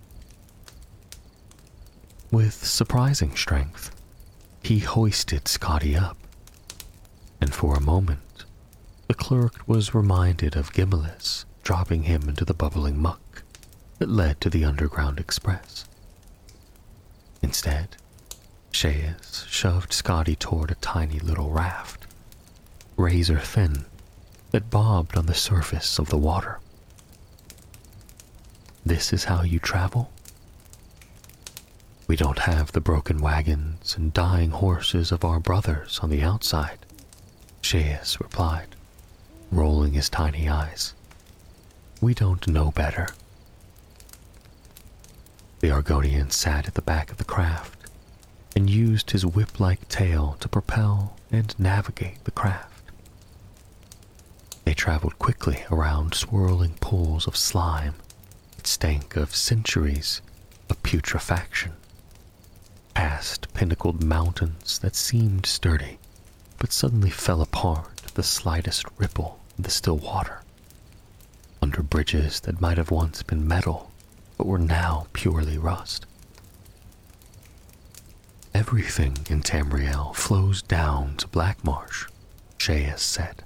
With surprising strength, he hoisted Scotty up, and for a moment, the clerk was reminded of Gimmelis dropping him into the bubbling muck that led to the Underground Express. Instead, Shaes shoved Scotty toward a tiny little raft, razor thin, that bobbed on the surface of the water. This is how you travel? We don't have the broken wagons and dying horses of our brothers on the outside, Shaes replied, rolling his tiny eyes. We don't know better. The Argonian sat at the back of the craft and used his whip-like tail to propel and navigate the craft. They traveled quickly around swirling pools of slime that stank of centuries of putrefaction, past pinnacled mountains that seemed sturdy but suddenly fell apart at the slightest ripple in the still water, under bridges that might have once been metal but were now purely rust. Everything in Tamriel flows down to Black Marsh, Shaes said.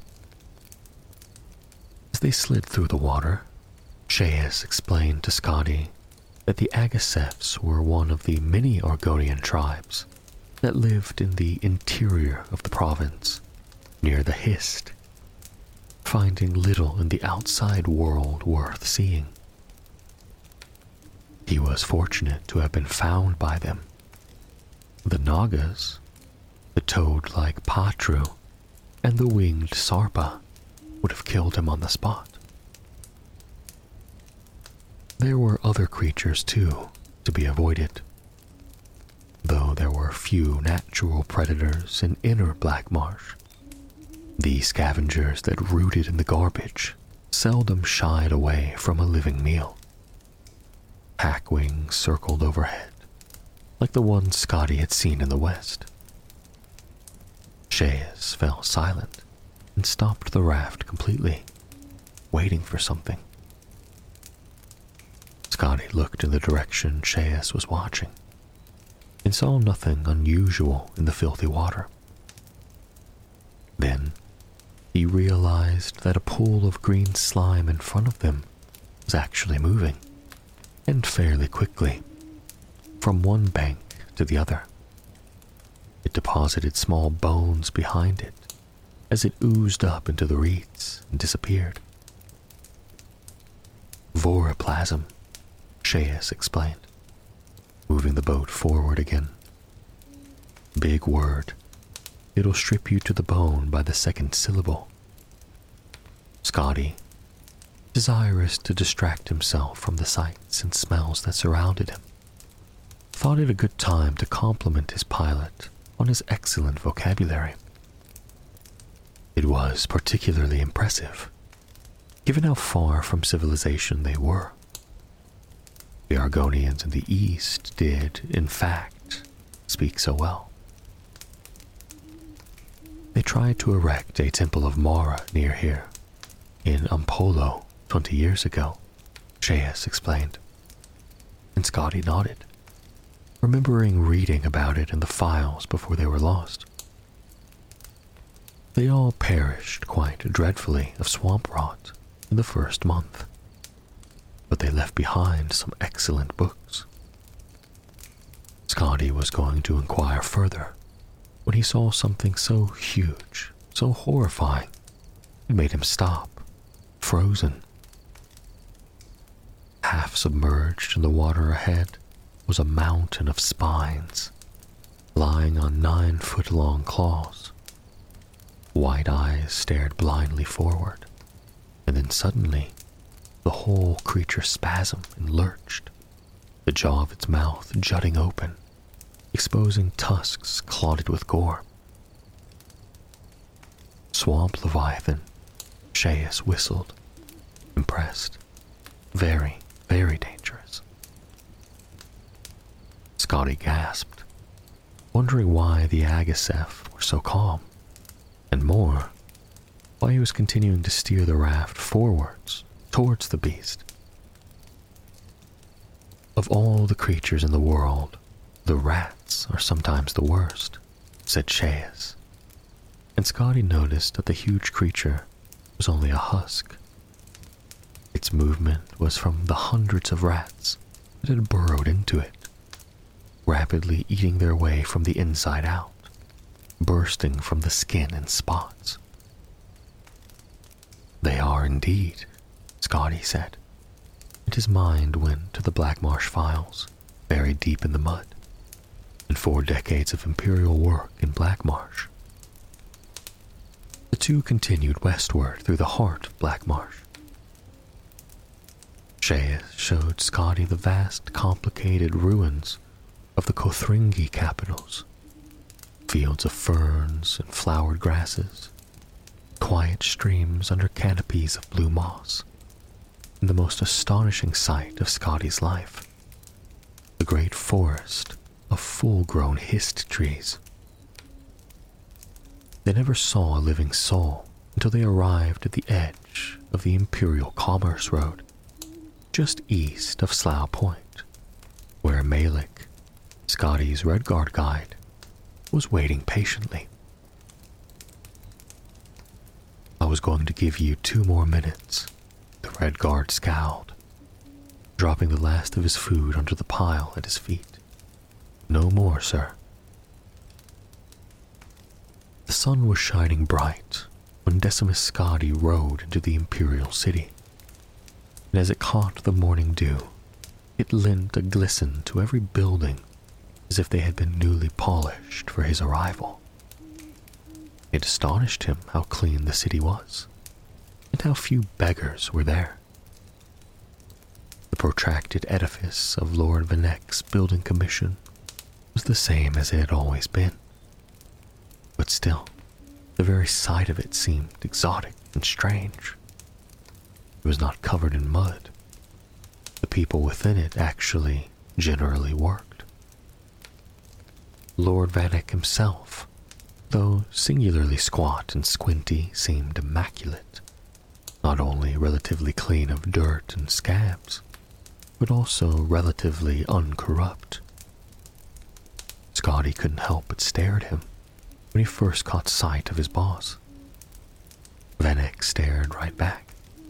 As they slid through the water, Shaes explained to Scotty that the Agassefs were one of the many Argonian tribes that lived in the interior of the province, near the Hist, finding little in the outside world worth seeing. He was fortunate to have been found by them. The Nagas, the toad-like Patru, and the winged Sarpa would have killed him on the spot. There were other creatures, too, to be avoided, though there were few natural predators in inner Black Marsh. The scavengers that rooted in the garbage seldom shied away from a living meal. Hackwings circled overhead, like the ones Scotty had seen in the west. Shaes fell silent and stopped the raft completely, waiting for something. Scotty looked in the direction Shaes was watching and saw nothing unusual in the filthy water. Then he realized that a pool of green slime in front of them was actually moving, and fairly quickly, from one bank to the other. It deposited small bones behind it as it oozed up into the reeds and disappeared. Voroplasm, Shaes explained, moving the boat forward again. Big word. It'll strip you to the bone by the second syllable. Scotty, desirous to distract himself from the sights and smells that surrounded him, thought it a good time to compliment his pilot on his excellent vocabulary. It was particularly impressive, given how far from civilization they were. The Argonians in the east did, in fact, speak so well. They tried to erect a temple of Mara near here, in Umpolo 20 years ago, Shayas explained. And Scotty nodded, remembering reading about it in the files before they were lost. They all perished quite dreadfully of swamp rot in the first month, but they left behind some excellent books. Scotty was going to inquire further when he saw something so huge, so horrifying, it made him stop, frozen. Half submerged in the water ahead was a mountain of spines, lying on 9-foot-long claws. Wide eyes stared blindly forward, and then suddenly, the whole creature spasmed and lurched, the jaw of its mouth jutting open, exposing tusks clotted with gore. Swamp Leviathan, Shayas whistled, impressed. Very, very dangerous. Scotty gasped, wondering why the Agasef were so calm, and more, why he was continuing to steer the raft forwards, towards the beast. Of all the creatures in the world, the rats are sometimes the worst, said Shayas, and Scotty noticed that the huge creature was only a husk. Its movement was from the hundreds of rats that had burrowed into it, rapidly eating their way from the inside out, bursting from the skin in spots. They are indeed, Scotty said, and his mind went to the Black Marsh files, buried deep in the mud, and 4 decades of Imperial work in Black Marsh. The two continued westward through the heart of Black Marsh. Shayas showed Scotty the vast, complicated ruins of the Kothringi capitals, fields of ferns and flowered grasses, quiet streams under canopies of blue moss, and the most astonishing sight of Scotty's life, the great forest of full-grown hist trees. They never saw a living soul until they arrived at the edge of the Imperial Commerce Road, just east of Slough Point, where Malik, Scotty's Redguard guide, was waiting patiently. I was going to give you 2 more minutes, the Redguard scowled, dropping the last of his food onto the pile at his feet. No more, sir. The sun was shining bright when Decimus Scotty rode into the Imperial City, and as it caught the morning dew, it lent a glisten to every building as if they had been newly polished for his arrival. It astonished him how clean the city was, and how few beggars were there. The protracted edifice of Lord Venek's building commission was the same as it had always been, but still, the very sight of it seemed exotic and strange. It was not covered in mud. The people within it actually generally worked. Lord Vanek himself, though singularly squat and squinty, seemed immaculate, not only relatively clean of dirt and scabs, but also relatively uncorrupt. Scotty couldn't help but stare at him when he first caught sight of his boss. Vanek stared right back.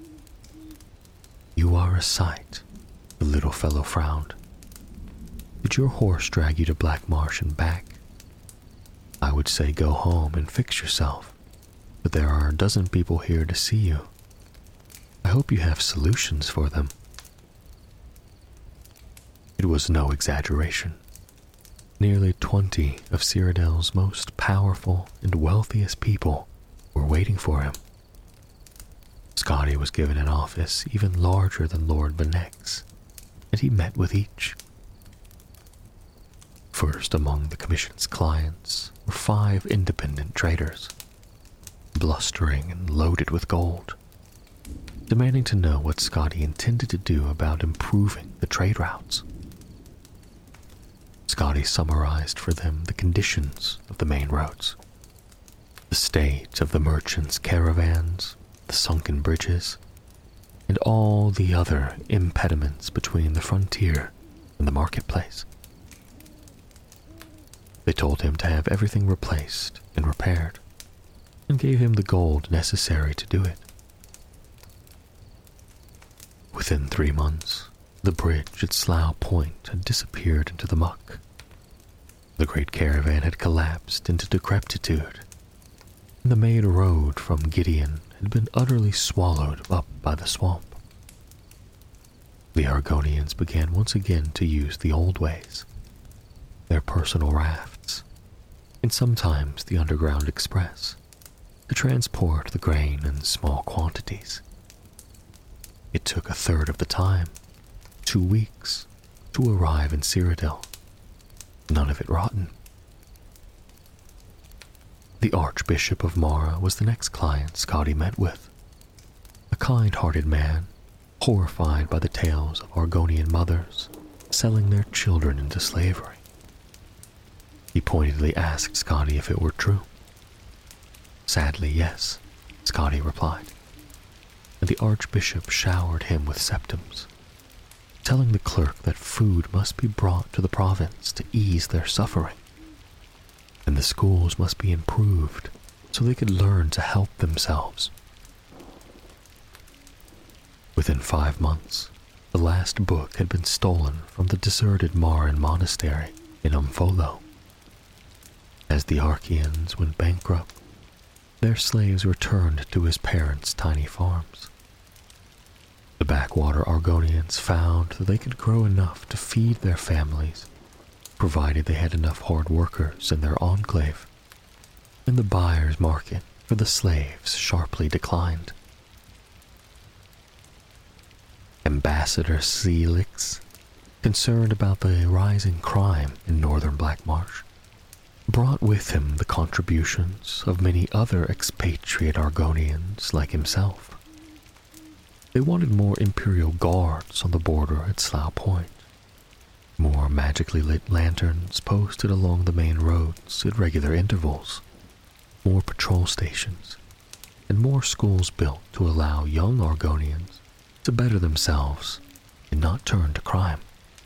You are a sight, the little fellow frowned. Did your horse drag you to Black Marsh and back? I would say go home and fix yourself, but there are a dozen people here to see you. I hope you have solutions for them. It was no exaggeration. Nearly 20 of Cyrodiil's most powerful and wealthiest people were waiting for him. Scotty was given an office even larger than Lord Venek's, and he met with each. First among the commission's clients were 5 independent traders, blustering and loaded with gold. demanding to know what Scotty intended to do about improving the trade routes. Scotty summarized for them the conditions of the main roads, the state of the merchants' caravans, the sunken bridges, and all the other impediments between the frontier and the marketplace. They told him to have everything replaced and repaired, and gave him the gold necessary to do it. Within 3 months, the bridge at Slough Point had disappeared into the muck. The great caravan had collapsed into decrepitude, and the main road from Gideon had been utterly swallowed up by the swamp. The Argonians began once again to use the old ways, their personal rafts, and sometimes the Underground Express, to transport the grain in small quantities. It took a third of the time, 2 weeks, to arrive in Cyrodiil, none of it rotten. The Archbishop of Mara was the next client Scotty met with, a kind-hearted man, horrified by the tales of Argonian mothers selling their children into slavery. He pointedly asked Scotty if it were true. Sadly, yes, Scotty replied, and the Archbishop showered him with septums, telling the clerk that food must be brought to the province to ease their suffering, and the schools must be improved so they could learn to help themselves. Within 5 months, the last book had been stolen from the deserted Maran monastery in Umfolo. As the Archeans went bankrupt, their slaves returned to his parents' tiny farms. The backwater Argonians found that they could grow enough to feed their families, provided they had enough hard workers in their enclave, and the buyer's market for the slaves sharply declined. Ambassador Celix, concerned about the rising crime in northern Blackmarsh, brought with him the contributions of many other expatriate Argonians like himself. They wanted more Imperial guards on the border at Slough Point, more magically lit lanterns posted along the main roads at regular intervals, more patrol stations, and more schools built to allow young Argonians to better themselves and not turn to crime.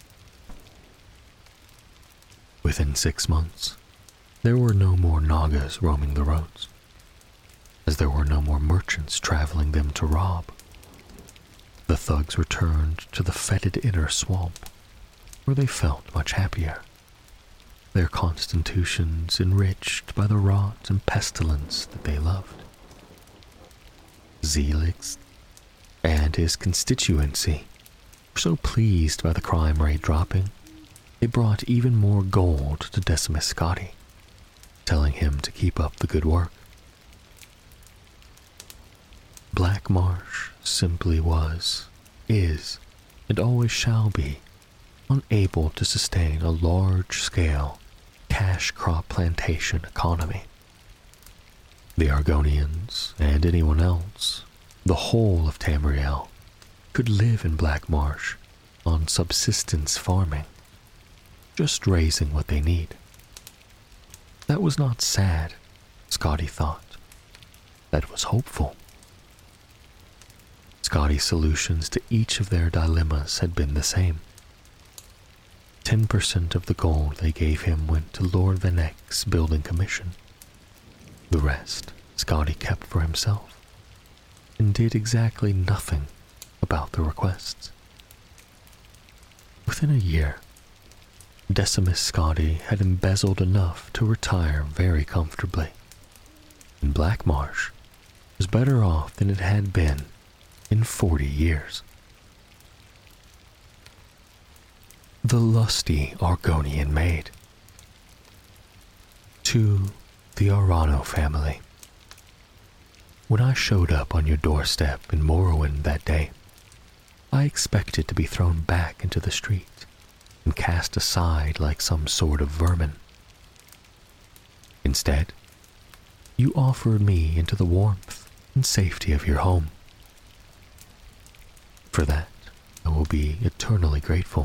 Within 6 months, there were no more Nagas roaming the roads, as there were no more merchants traveling them to rob. The thugs returned to the fetid inner swamp, where they felt much happier, their constitutions enriched by the rot and pestilence that they loved. Zelix and his constituency were so pleased by the crime rate dropping, they brought even more gold to Decimus Scotty, telling him to keep up the good work. Blackmarsh simply was, is, and always shall be unable to sustain a large-scale cash crop plantation economy. The Argonians, and anyone else, the whole of Tamriel, could live in Blackmarsh on subsistence farming, just raising what they need. That was not sad, Scotty thought. That was hopeful. Scotty's solutions to each of their dilemmas had been the same. 10% of the gold they gave him went to Lord Venek's building commission. The rest Scotty kept for himself, and did exactly nothing about the requests. Within a year, Decimus Scotty had embezzled enough to retire very comfortably, and Blackmarsh was better off than it had been in 40 years. The lusty Argonian maid. To the Arano family. When I showed up on your doorstep in Morrowind that day, I expected to be thrown back into the street and cast aside like some sort of vermin. Instead, you offered me into the warmth and safety of your home. For that, I will be eternally grateful.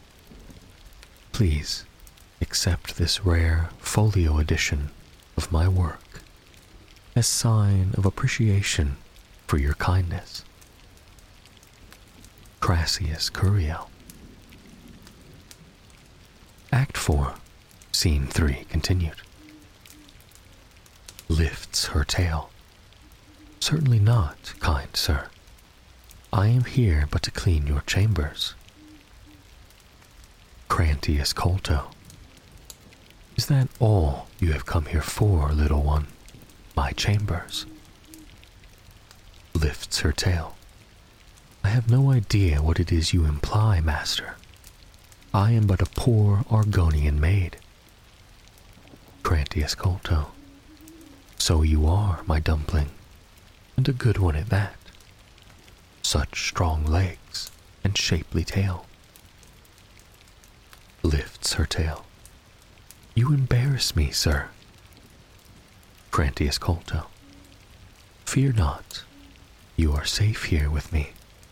Please accept this rare folio edition of my work as sign of appreciation for your kindness. Crassius Curiel. Act 4, Scene 3 continued. Lifts her tail. Certainly not, kind sir. I am here but to clean your chambers. Crantius Colto. Is that all you have come here for, little one? My chambers? Lifts her tail. I have no idea what it is you imply, master. I am but a poor Argonian maid. Crantius Colto. So you are, my dumpling, and a good one at that. Such strong legs and shapely tail. Lifts her tail. You embarrass me, sir. Crantius Colto. Fear not. You are safe here with me.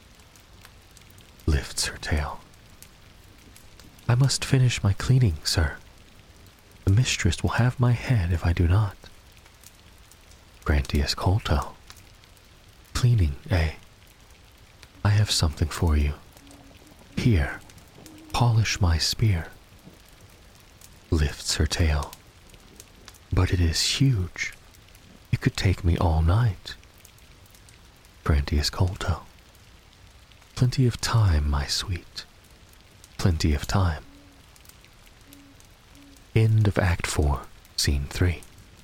Lifts her tail. I must finish my cleaning, sir. The mistress will have my head if I do not. Crantius Colto. Cleaning, eh? I have something for you. Here, polish my spear. Lifts her tail. But it is huge. It could take me all night. Crantius Colto. Plenty of time, my sweet. Plenty of time. End of Act 4, Scene 3.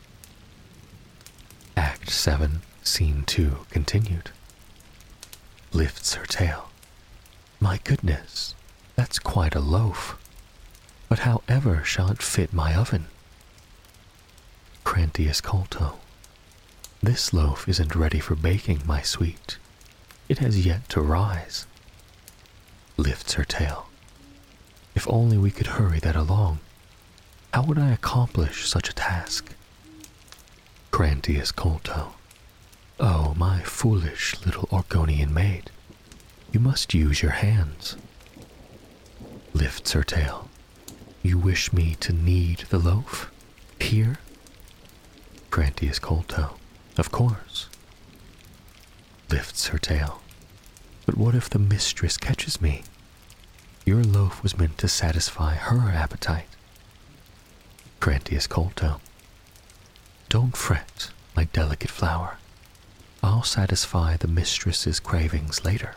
Act 7, Scene 2 continued. Lifts her tail. My goodness, that's quite a loaf. But however shall it fit my oven? Crantius Colto. This loaf isn't ready for baking, my sweet. It has yet to rise. Lifts her tail. If only we could hurry that along. How would I accomplish such a task? Crantius Colto. Oh, my foolish little Argonian maid. You must use your hands. Lifts her tail. You wish me to knead the loaf? Here? Crantius Colto. Of course. Lifts her tail. But what if the mistress catches me? Your loaf was meant to satisfy her appetite. Crantius Colto. Don't fret, my delicate flower. I'll satisfy the mistress's cravings later.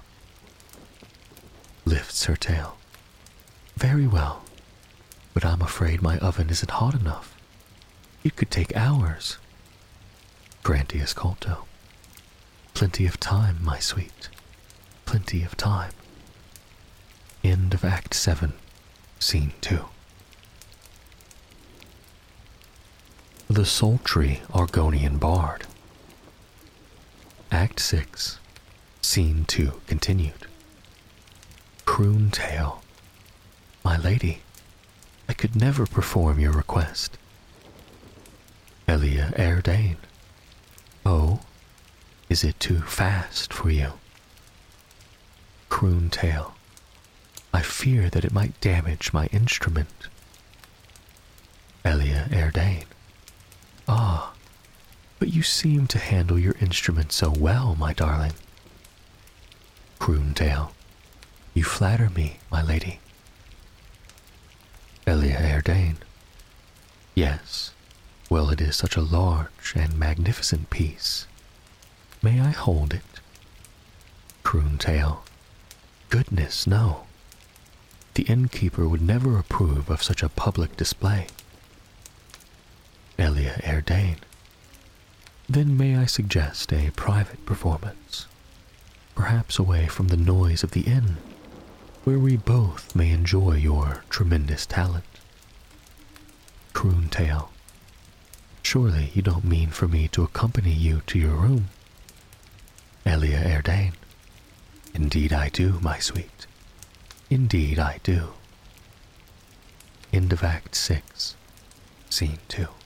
Lifts her tail. Very well, but I'm afraid my oven isn't hot enough. It could take hours. Crantius Colto. Plenty of time, my sweet. Plenty of time. End of Act 7, Scene 2. The Sultry Argonian Bard. Act 6, Scene 2 continued. Croon Tail. My lady, I could never perform your request. Elia Erdane. Oh, is it too fast for you? Croon Tail. I fear that it might damage my instrument. Elia Erdane. Ah, but you seem to handle your instrument so well, my darling. Croon Tail. You flatter me, my lady. Elia Erdane. Yes, well, it is such a large and magnificent piece. May I hold it? Croon Tail. Goodness, no. The innkeeper would never approve of such a public display. Elia Erdane. Then may I suggest a private performance, perhaps away from the noise of the inn, where we both may enjoy your tremendous talent. Croon Tail. Surely you don't mean for me to accompany you to your room? Elia Erdane. Indeed I do, my sweet. Indeed I do. End of Act 6, Scene 2.